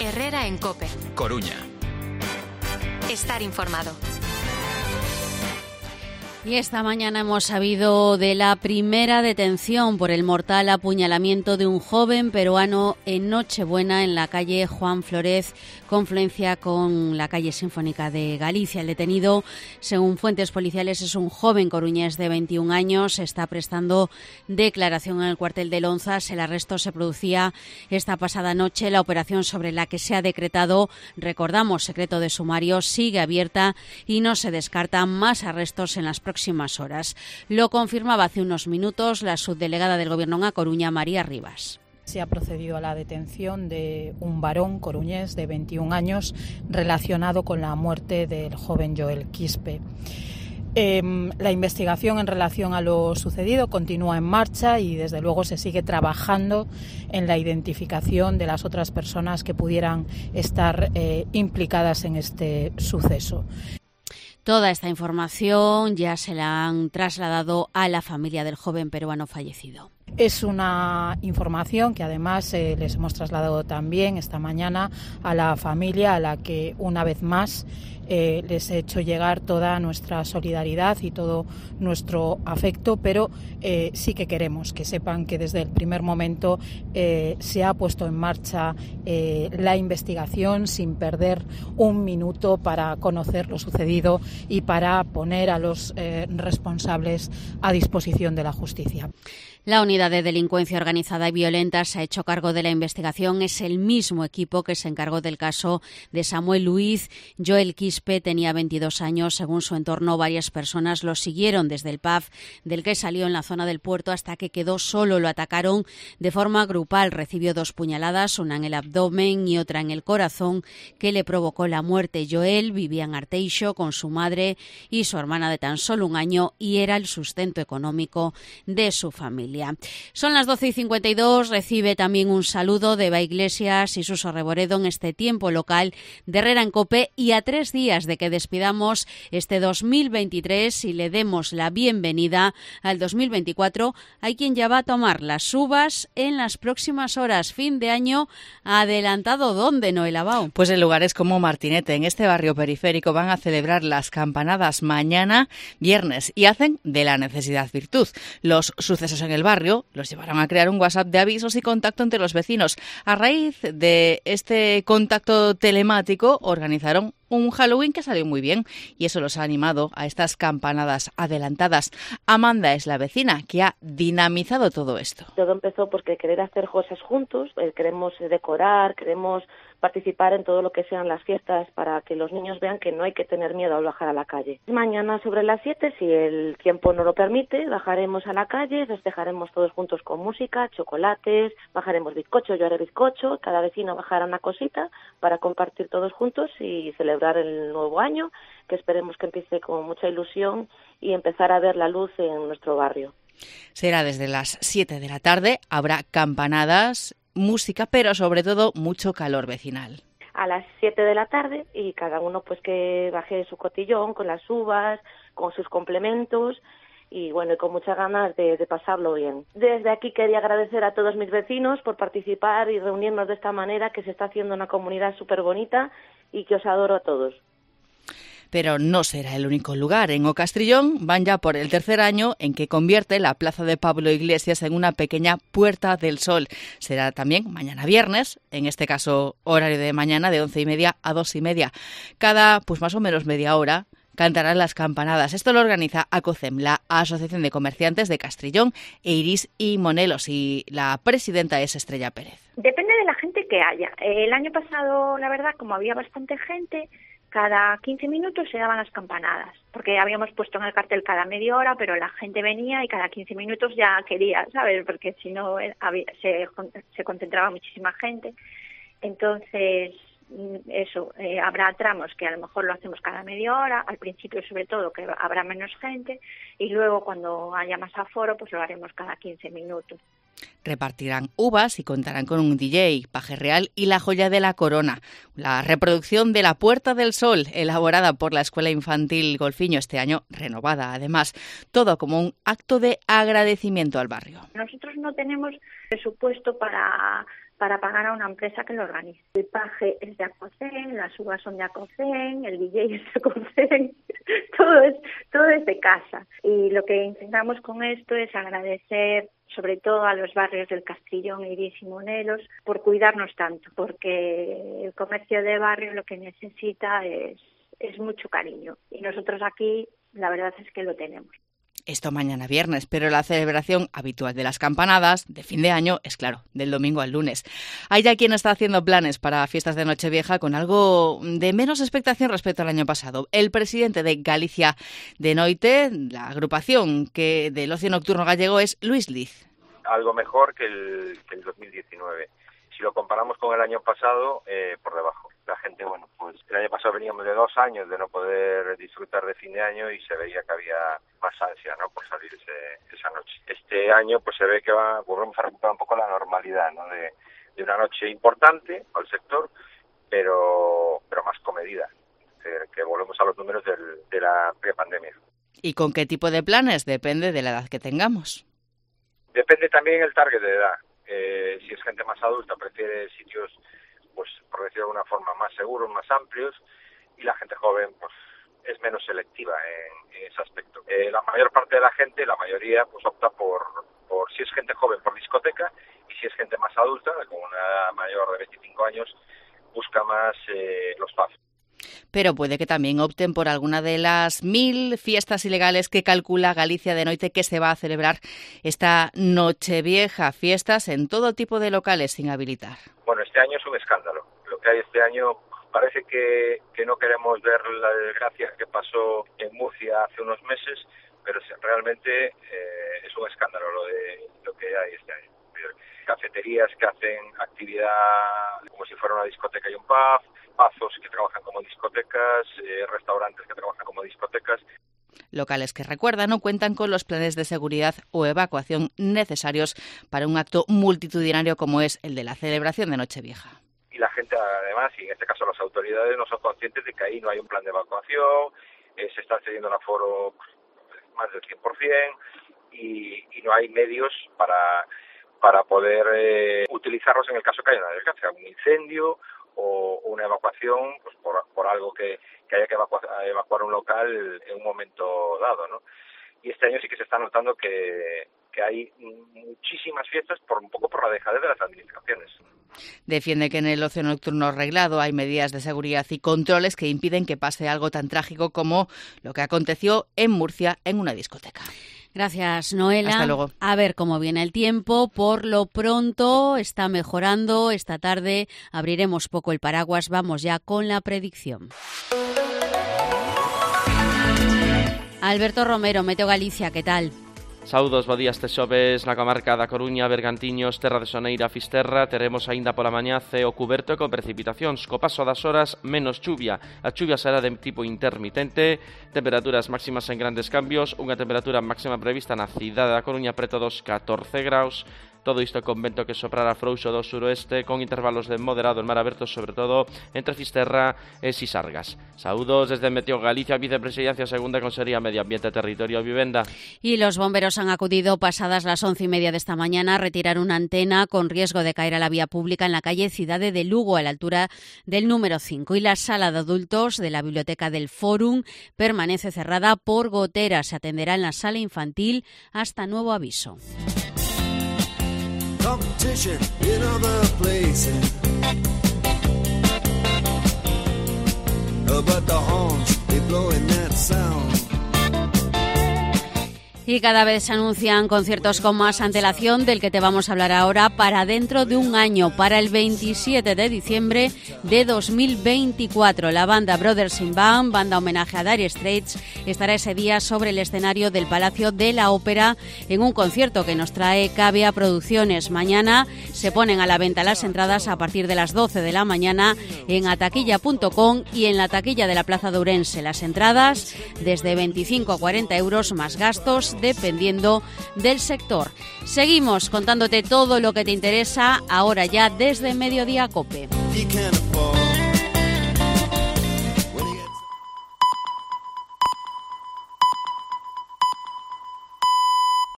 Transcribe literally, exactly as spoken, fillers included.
Herrera en COPE. Coruña. Estar informado. Y esta mañana hemos sabido de la primera detención por el mortal apuñalamiento de un joven peruano en Nochebuena en la calle Juan Flórez, confluencia con la calle Sinfónica de Galicia. El detenido, según fuentes policiales, es un joven coruñés de veintiún años. Está prestando declaración en el cuartel de Lonzas. El arresto se producía esta pasada noche. La operación sobre la que se ha decretado, recordamos, secreto de sumario, sigue abierta y no se descartan más arrestos en las próximas próximas horas. Lo confirmaba hace unos minutos la subdelegada del Gobierno en A Coruña, María Rivas. Se ha procedido a la detención de un varón coruñés de veintiún años relacionado con la muerte del joven Joel Quispe. Eh, la investigación en relación a lo sucedido continúa en marcha y desde luego se sigue trabajando en la identificación de las otras personas que pudieran estar eh, implicadas en este suceso. Toda esta información ya se la han trasladado a la familia del joven peruano fallecido. Es una información que además eh, les hemos trasladado también esta mañana a la familia, a la que una vez más eh, les he hecho llegar toda nuestra solidaridad y todo nuestro afecto, pero eh, sí que queremos que sepan que desde el primer momento eh, se ha puesto en marcha eh, la investigación sin perder un minuto para conocer lo sucedido y para poner a los eh, responsables a disposición de la justicia. La Unidad de Delincuencia Organizada y Violenta se ha hecho cargo de la investigación. Es el mismo equipo que se encargó del caso de Samuel Luiz. Joel Quispe tenía veintidós años. Según su entorno, varias personas lo siguieron desde el pub del que salió en la zona del puerto hasta que quedó solo. Lo atacaron de forma grupal. Recibió dos puñaladas, una en el abdomen y otra en el corazón, que le provocó la muerte. Joel vivía en Arteixo con su madre y su hermana de tan solo un año y era el sustento económico de su familia. Son las doce y cincuenta y dos, recibe también un saludo de Eva Iglesias y Suso Reboredo en este tiempo local de Herrera en COPE y a tres días de que despidamos este dos mil veintitrés y le demos la bienvenida al dos mil veinticuatro. Hay quien ya va a tomar las uvas en las próximas horas. Fin de año adelantado. ¿Dónde, Noel Abao? Pues en lugares como Martinete, en este barrio periférico, van a celebrar las campanadas mañana, viernes, y hacen de la necesidad virtud. Los sucesos en el barrio los llevaron a crear un WhatsApp de avisos y contacto entre los vecinos. A raíz de este contacto telemático organizaron un Halloween que salió muy bien y eso los ha animado a estas campanadas adelantadas. Amanda es la vecina que ha dinamizado todo esto. Todo empezó porque querer hacer cosas juntos, eh, queremos decorar, queremos participar en todo lo que sean las fiestas para que los niños vean que no hay que tener miedo al bajar a la calle. Mañana sobre las siete, si el tiempo no lo permite, bajaremos a la calle, festejaremos todos juntos con música, chocolates, bajaremos bizcocho, yo haré bizcocho, cada vecino bajará una cosita para compartir todos juntos y celebrar el nuevo año, que esperemos que empiece con mucha ilusión y empezar a ver la luz en nuestro barrio. Será desde las siete de la tarde, habrá campanadas, música, pero sobre todo mucho calor vecinal. A las siete de la tarde y cada uno pues que baje su cotillón con las uvas, con sus complementos y bueno, y con muchas ganas de, de pasarlo bien. Desde aquí quería agradecer a todos mis vecinos por participar y reunirnos de esta manera, que se está haciendo una comunidad súper bonita y que os adoro a todos. Pero no será el único lugar. En O Castrillón van ya por el tercer año en que convierte la plaza de Pablo Iglesias en una pequeña Puerta del Sol. Será también mañana viernes, en este caso horario de mañana de once y media a dos y media. Cada, pues más o menos media hora, cantarán las campanadas. Esto lo organiza ACOCEM, la Asociación de Comerciantes de Castrillón, e Iris y Monelos, y la presidenta es Estrella Pérez. Depende de la gente que haya. El año pasado, la verdad, como había bastante gente, cada quince minutos se daban las campanadas, porque habíamos puesto en el cartel cada media hora, pero la gente venía y cada quince minutos ya quería, ¿sabes? Porque si no había, se, se concentraba muchísima gente. Entonces, eso, eh, habrá tramos que a lo mejor lo hacemos cada media hora, al principio sobre todo que habrá menos gente, y luego cuando haya más aforo, pues lo haremos cada quince minutos. Repartirán uvas y contarán con un D J, Paje Real y La Joya de la Corona. La reproducción de La Puerta del Sol, elaborada por la Escuela Infantil Golfiño, este año renovada además. Todo como un acto de agradecimiento al barrio. Nosotros no tenemos presupuesto para para pagar a una empresa que lo organice. El paje es de Acocen, las uvas son de Acocen, el D J es de Acocen, todo es, todo es de casa. Y lo que intentamos con esto es agradecer sobre todo a los barrios del Castrillón, Eirís y Monelos, por cuidarnos tanto, porque el comercio de barrio lo que necesita es, es mucho cariño. Y nosotros aquí, la verdad es que lo tenemos. Esto mañana viernes, pero la celebración habitual de las campanadas de fin de año es, claro, del domingo al lunes. Hay ya quien está haciendo planes para fiestas de Nochevieja con algo de menos expectación respecto al año pasado. El presidente de Galicia de Noite, la agrupación que del ocio nocturno gallego, es Luis Liz. Algo mejor que el, que el dos mil diecinueve. Si lo comparamos con el año pasado, eh, por debajo. La gente, bueno, pues el año pasado veníamos de dos años de no poder disfrutar de fin de año y se veía que había más ansia, ¿no?, por salir ese, esa noche. Este año, pues se ve que va, volvemos a recuperar un poco la normalidad, ¿no?, de, de una noche importante para el sector, pero pero más comedida, que, que volvemos a los números del, de la prepandemia. ¿Y con qué tipo de planes? Depende de la edad que tengamos. Depende también el target de edad. Eh, si es gente más adulta, prefiere sitios, pues por decirlo de alguna forma, más seguros, más amplios, y la gente joven, pues es menos selectiva en, en ese aspecto. Eh, la mayor parte de la gente, la mayoría, pues opta por, por, si es gente joven, por discoteca, y si es gente más adulta, con una edad mayor de veinticinco años, busca más eh, los pubs. Pero puede que también opten por alguna de las mil fiestas ilegales que calcula Galicia de Noite que se va a celebrar esta Nochevieja. Fiestas en todo tipo de locales sin habilitar. Bueno, este año es un escándalo. Lo que hay este año, parece que, que no queremos ver la desgracia que pasó en Murcia hace unos meses, pero realmente eh, es un escándalo lo de lo que hay este año. Cafeterías que hacen actividad como si fuera una discoteca y un pub, pazos que trabajan como discotecas, eh, restaurantes que trabajan como discotecas. Locales que, recuerdan, no cuentan con los planes de seguridad o evacuación necesarios para un acto multitudinario como es el de la celebración de Nochevieja. Y la gente, además, y en este caso las autoridades, no son conscientes de que ahí no hay un plan de evacuación, eh, se está cediendo el aforo más del cien por ciento y, y no hay medios para... para poder eh, utilizarlos en el caso que haya una desgracia, un incendio o una evacuación, pues por, por algo que, que haya que evacuar, evacuar un local en un momento dado, ¿no? Y este año sí que se está notando que, que hay muchísimas fiestas, por un poco por la dejadez de las administraciones. Defiende que en el ocio nocturno reglado hay medidas de seguridad y controles que impiden que pase algo tan trágico como lo que aconteció en Murcia en una discoteca. Gracias, Noela. Hasta luego. A ver cómo viene el tiempo. Por lo pronto está mejorando. Esta tarde abriremos poco el paraguas. Vamos ya con la predicción. Alberto Romero, Meteo Galicia, ¿qué tal? Saúdos, bo día este xoves na comarca da Coruña, Bergantiños, Terra de Soneira, Fisterra. Teremos aínda pola mañá ceo cuberto e con precipitacións. Co paso das horas, menos chuvia. A chuvia será de tipo intermitente. Temperaturas máximas en grandes cambios. Unha temperatura máxima prevista na cidade da Coruña preto dos catorce graus. Todo isto con vento que soprará frouxo do suroeste, con intervalos de moderado en mar aberto, sobre todo entre Fisterra e Sisargas. Saúdos desde Meteo Galicia, Vicepresidencia Segunda Consejería Medio Ambiente, Territorio y Vivenda. Y los bomberos han acudido pasadas las once y media de esta mañana a retirar una antena con riesgo de caer a la vía pública en la calle Cidade de Lugo, a la altura del número cinco. Y la sala de adultos de la Biblioteca del Fórum permanece cerrada por goteras. Se atenderá en la sala infantil hasta nuevo aviso. Competition in other places, but the horns, they blowing that sound. Y cada vez se anuncian conciertos con más antelación, del que te vamos a hablar ahora, para dentro de un año, para el veintisiete de diciembre de dos mil veinticuatro. La banda Brothers in Band, banda homenaje a Dire Straits, estará ese día sobre el escenario del Palacio de la Ópera en un concierto que nos trae Cavia Producciones. Mañana se ponen a la venta las entradas a partir de las doce de la mañana en ataquilla punto com y en la taquilla de la Plaza de Ourense. Las entradas desde veinticinco a cuarenta euros más gastos, dependiendo del sector. Seguimos contándote todo lo que te interesa ahora ya desde Mediodía Cope.